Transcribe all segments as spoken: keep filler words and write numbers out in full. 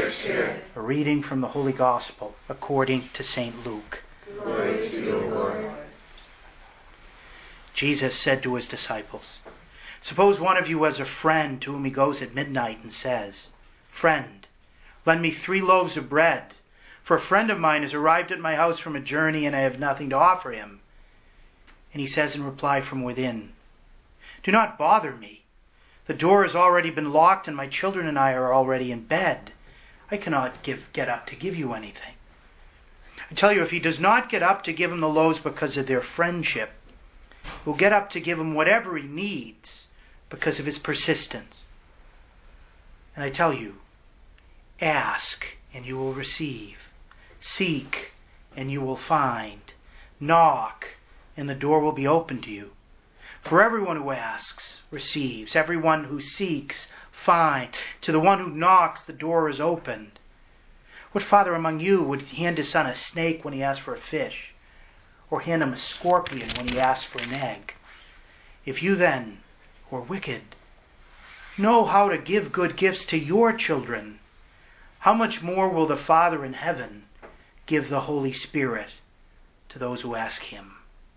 your Spirit. A reading from the Holy Gospel according to Saint Luke. Glory to you, Lord. Jesus said to his disciples, "Suppose one of you has a friend to whom he goes at midnight and says, 'Friend, lend me three loaves of bread, for a friend of mine has arrived at my house from a journey and I have nothing to offer him.' And he says in reply from within, 'Do not bother me. The door has already been locked and my children and I are already in bed. I cannot give, get up to give you anything.' I tell you, if he does not get up to give him the loaves because of their friendship, he'll get up to give him whatever he needs because of his persistence. And I tell you, ask and you will receive. Seek and you will find. Knock and the door will be open to you. For everyone who asks receives. Everyone who seeks finds. To the one who knocks, the door is opened. What father among you would hand his son a snake when he asks for a fish? Or hand him a scorpion when he asks for an egg? If you then, who are wicked, know how to give good gifts to your children, how much more will the Father in heaven give the Holy Spirit to those who ask him?"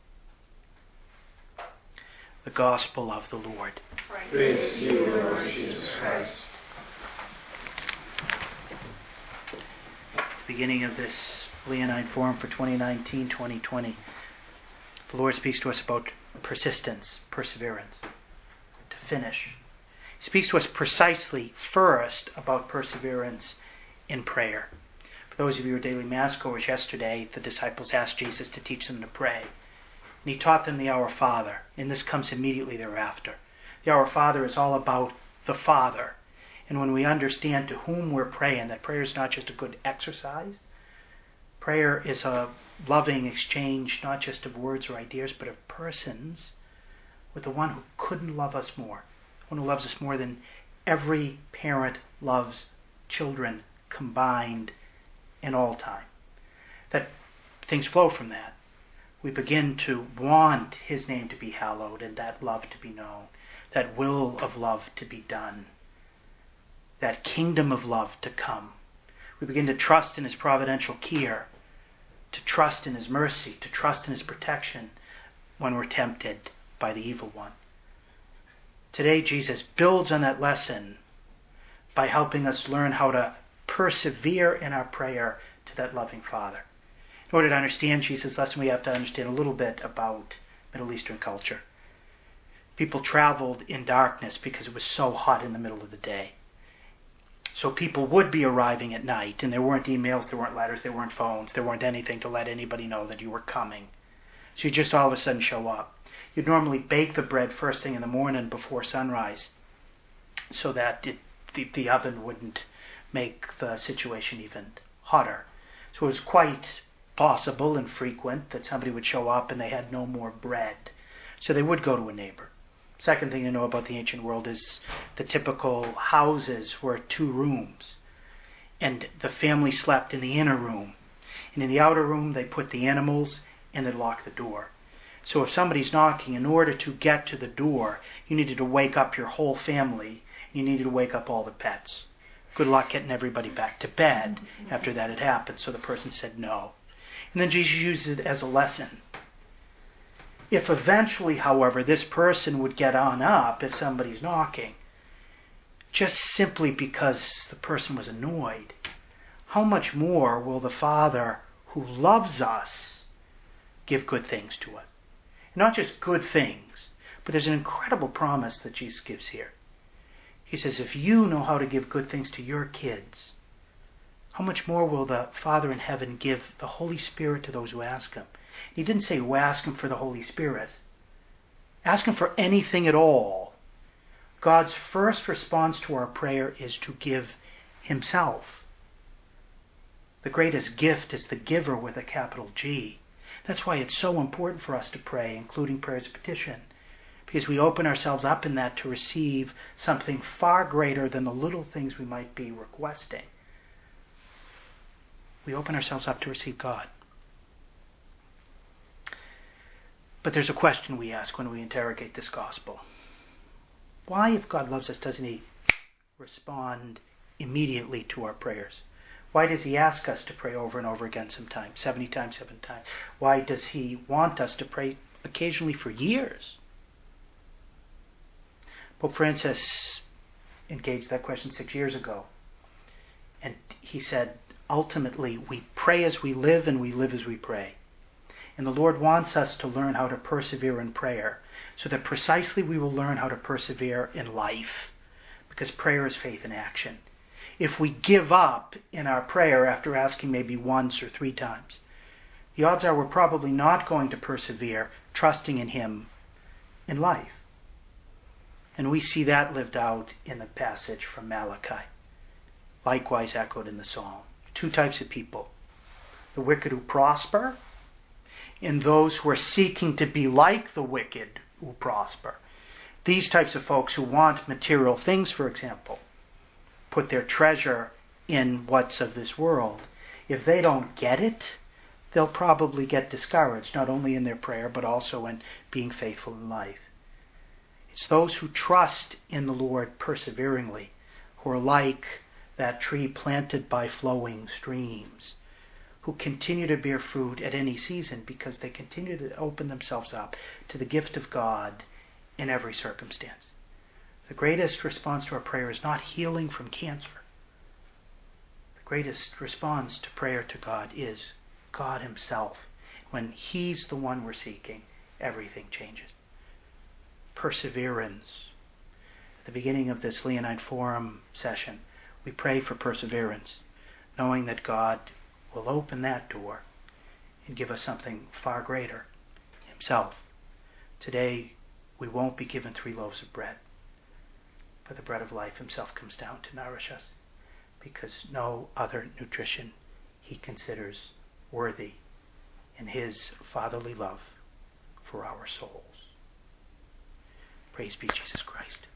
The Gospel of the Lord. Praise to you, Lord Jesus Christ. Beginning of this Leonine Forum for twenty nineteen twenty twenty, the Lord speaks to us about persistence, perseverance, to finish. He speaks to us precisely first about perseverance in prayer. For those of you who are daily Mass goers, yesterday the disciples asked Jesus to teach them to pray. And he taught them the Our Father, and this comes immediately thereafter. The Our Father is all about the Father. And when we understand to whom we're praying, that prayer is not just a good exercise, prayer is a loving exchange, not just of words or ideas, but of persons, with the one who couldn't love us more, the one who loves us more than every parent loves children combined in all time. That things flow from that. We begin to want his name to be hallowed and that love to be known, that will of love to be done, that kingdom of love to come. We begin to trust in his providential care, to trust in his mercy, to trust in his protection when we're tempted by the evil one. Today, Jesus builds on that lesson by helping us learn how to persevere in our prayer to that loving Father. In order to understand Jesus' lesson, we have to understand a little bit about Middle Eastern culture. People traveled in darkness because it was so hot in the middle of the day. So people would be arriving at night, and there weren't emails, there weren't letters, there weren't phones, there weren't anything to let anybody know that you were coming. So you just all of a sudden show up. You'd normally bake the bread first thing in the morning before sunrise so that it, the, the oven wouldn't make the situation even hotter. So it was quite possible and frequent that somebody would show up and they had no more bread. So they would go to a neighbor. Second thing to know about the ancient world is the typical houses were two rooms. And the family slept in the inner room. And in the outer room they put the animals and they locked the door. So if somebody's knocking, in order to get to the door, you needed to wake up your whole family. You needed to wake up all the pets. Good luck getting everybody back to bed after that had happened. So the person said no. And then Jesus uses it as a lesson. If eventually, however, this person would get on up if somebody's knocking, just simply because the person was annoyed, how much more will the Father who loves us give good things to us? Not just good things, but there's an incredible promise that Jesus gives here. He says, if you know how to give good things to your kids, how much more will the Father in heaven give the Holy Spirit to those who ask him? He didn't say, well, ask him for the Holy Spirit. Ask him for anything at all. God's first response to our prayer is to give himself. The greatest gift is the giver with a capital G. That's why it's so important for us to pray, including prayers of petition. Because we open ourselves up in that to receive something far greater than the little things we might be requesting. We open ourselves up to receive God. But there's a question we ask when we interrogate this gospel. Why, if God loves us, doesn't he respond immediately to our prayers? Why does he ask us to pray over and over again sometimes, seventy times, seven times? Why does he want us to pray occasionally for years? Pope Francis engaged that question six years ago. And he said, ultimately, we pray as we live and we live as we pray. And the Lord wants us to learn how to persevere in prayer, so that precisely we will learn how to persevere in life, because prayer is faith in action. If we give up in our prayer after asking maybe once or three times, the odds are we're probably not going to persevere trusting in him in life. And we see that lived out in the passage from Malachi, likewise echoed in the Psalm. Two types of people: the wicked who prosper, and those who are seeking to be like the wicked who prosper. These types of folks who want material things, for example, put their treasure in what's of this world. If they don't get it, they'll probably get discouraged, not only in their prayer, but also in being faithful in life. It's those who trust in the Lord perseveringly, who are like that tree planted by flowing streams, who continue to bear fruit at any season because they continue to open themselves up to the gift of God in every circumstance. The greatest response to our prayer is not healing from cancer. The greatest response to prayer to God is God himself. When he's the one we're seeking, everything changes. Perseverance. At the beginning of this Leonine Forum session, we pray for perseverance, knowing that God will open that door and give us something far greater, himself. Today, we won't be given three loaves of bread, but the bread of life himself comes down to nourish us, because no other nutrition he considers worthy in his fatherly love for our souls. Praise be Jesus Christ.